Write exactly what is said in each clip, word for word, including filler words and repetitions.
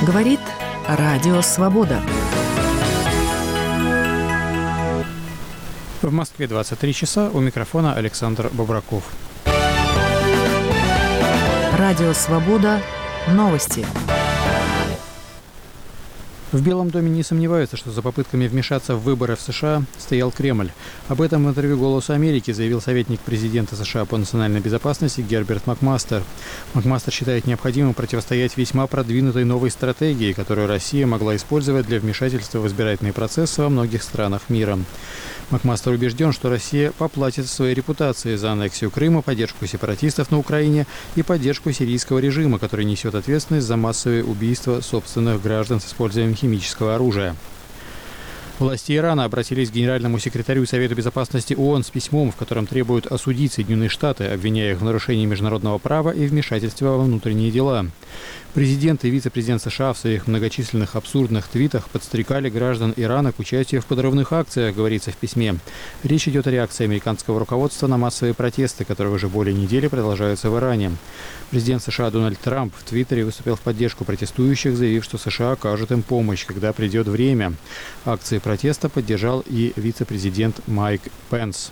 Говорит Радио Свобода. В Москве двадцать три часа. У микрофона Александр Бобраков. Радио Свобода. Новости. В Белом доме не сомневаются, что за попытками вмешаться в выборы в США стоял Кремль. Об этом в интервью «Голосу Америки» заявил советник президента США по национальной безопасности Герберт Макмастер. Макмастер считает необходимым противостоять весьма продвинутой новой стратегии, которую Россия могла использовать для вмешательства в избирательные процессы во многих странах мира. Макмастер убежден, что Россия поплатится своей репутацией за аннексию Крыма, поддержку сепаратистов на Украине и поддержку сирийского режима, который несет ответственность за массовые убийства собственных граждан с использованием химического оружия. Власти Ирана обратились к генеральному секретарю Совета безопасности ООН с письмом, в котором требуют осудить Соединенные Штаты, обвиняя их в нарушении международного права и вмешательстве во внутренние дела. Президент и вице-президент США в своих многочисленных абсурдных твитах подстрекали граждан Ирана к участию в подрывных акциях, говорится в письме. Речь идет о реакции американского руководства на массовые протесты, которые уже более недели продолжаются в Иране. Президент США Дональд Трамп в Твиттере выступил в поддержку протестующих, заявив, что США окажет им помощь, когда придет время. Акции протеста поддержал и вице-президент Майк Пенс.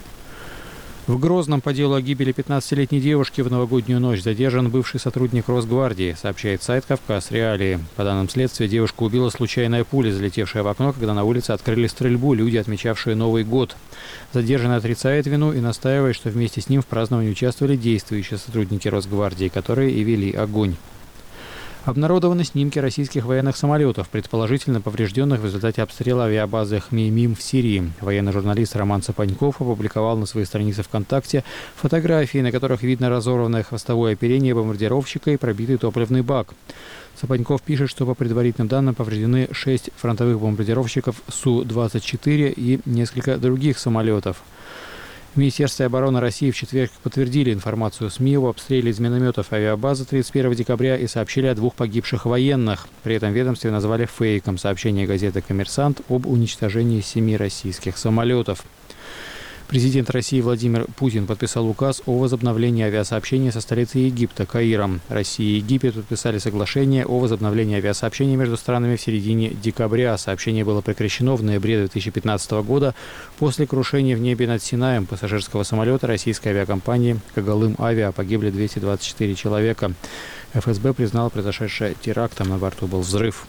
В Грозном по делу о гибели пятнадцатилетней девушки в новогоднюю ночь задержан бывший сотрудник Росгвардии, сообщает сайт «Кавказ Реалии». По данным следствия, девушку убила случайная пуля, залетевшая в окно, когда на улице открыли стрельбу люди, отмечавшие Новый год. Задержанный отрицает вину и настаивает, что вместе с ним в праздновании участвовали действующие сотрудники Росгвардии, которые и вели огонь. Обнародованы снимки российских военных самолетов, предположительно поврежденных в результате обстрела авиабазы Хмеймим в Сирии. Военный журналист Роман Сапаньков опубликовал на своей странице ВКонтакте фотографии, на которых видно разорванное хвостовое оперение бомбардировщика и пробитый топливный бак. Сапаньков пишет, что по предварительным данным повреждены шесть фронтовых бомбардировщиков Су двадцать четыре и несколько других самолетов. В Министерстве обороны России в четверг подтвердили информацию СМИ об обстреле из минометов авиабазы тридцать первого декабря и сообщили о двух погибших военных. При этом в ведомстве назвали фейком сообщение газеты «Коммерсант» об уничтожении семи российских самолетов. Президент России Владимир Путин подписал указ о возобновлении авиасообщения со столицей Египта, Каиром. Россия и Египет подписали соглашение о возобновлении авиасообщения между странами в середине декабря. Сообщение было прекращено в ноябре две тысячи пятнадцатого года после крушения в небе над Синаем пассажирского самолета российской авиакомпании «Когалым Авиа». Погибли двести двадцать четыре человека. эф эс бэ признал произошедшее терактом, на борту был взрыв.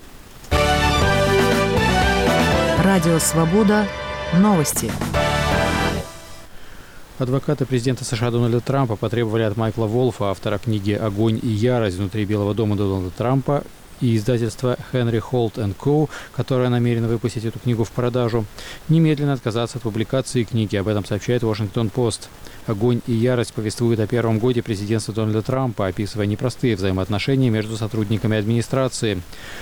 Радио Свобода. Новости. Адвокаты президента США Дональда Трампа потребовали от Майкла Волфа, автора книги «Огонь и ярость внутри Белого дома Дональда Трампа», и издательства Henry Holt энд Co., которое намерено выпустить эту книгу в продажу, немедленно отказаться от публикации книги. Об этом сообщает Вашингтон-Пост. «Огонь и ярость» повествует о первом годе президентства Дональда Трампа, описывая непростые взаимоотношения между сотрудниками администрации.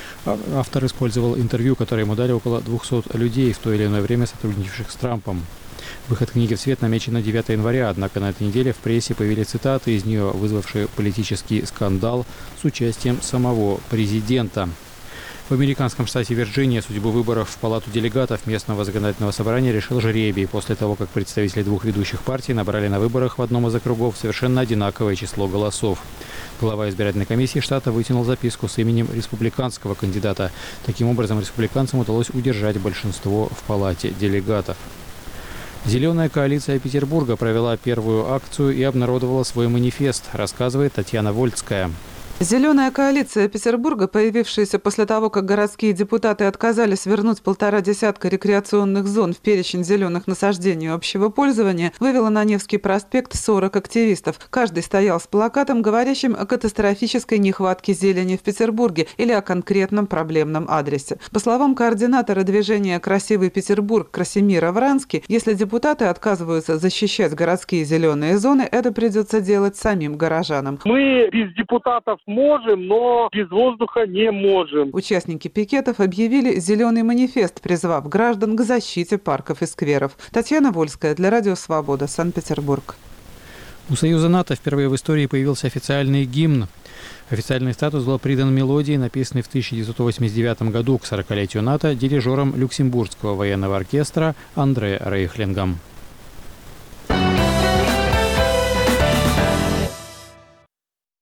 Автор использовал интервью, которое ему дали около двухсот людей, в то или иное время сотрудничавших с Трампом. Выход книги в свет намечен на девятое января, однако на этой неделе в прессе появились цитаты из нее, вызвавшие политический скандал с участием самого президента. В американском штате Вирджиния судьбу выборов в Палату делегатов местного законодательного собрания решил жребий после того, как представители двух ведущих партий набрали на выборах в одном из округов совершенно одинаковое число голосов. Глава избирательной комиссии штата вытянул записку с именем республиканского кандидата. Таким образом, республиканцам удалось удержать большинство в Палате делегатов. «Зеленая коалиция Петербурга» провела первую акцию и обнародовала свой манифест, рассказывает Татьяна Вольцкая. Зеленая коалиция Петербурга, появившаяся после того, как городские депутаты отказались вернуть полтора десятка рекреационных зон в перечень зеленых насаждений общего пользования, вывела на Невский проспект сорок активистов. Каждый стоял с плакатом, говорящим о катастрофической нехватке зелени в Петербурге или о конкретном проблемном адресе. По словам координатора движения «Красивый Петербург» Красимира Врански, если депутаты отказываются защищать городские зеленые зоны, это придется делать самим горожанам. Мы без депутатов можем, но без воздуха не можем. Участники пикетов объявили зеленый манифест, призвав граждан к защите парков и скверов. Татьяна Вольская для Радио Свобода, Санкт-Петербург. У Союза НАТО впервые в истории появился официальный гимн. Официальный статус был придан мелодии, написанной в тысяча девятьсот восемьдесят девятом году к сорокалетию НАТО дирижером Люксембургского военного оркестра Андре Рейхлингом.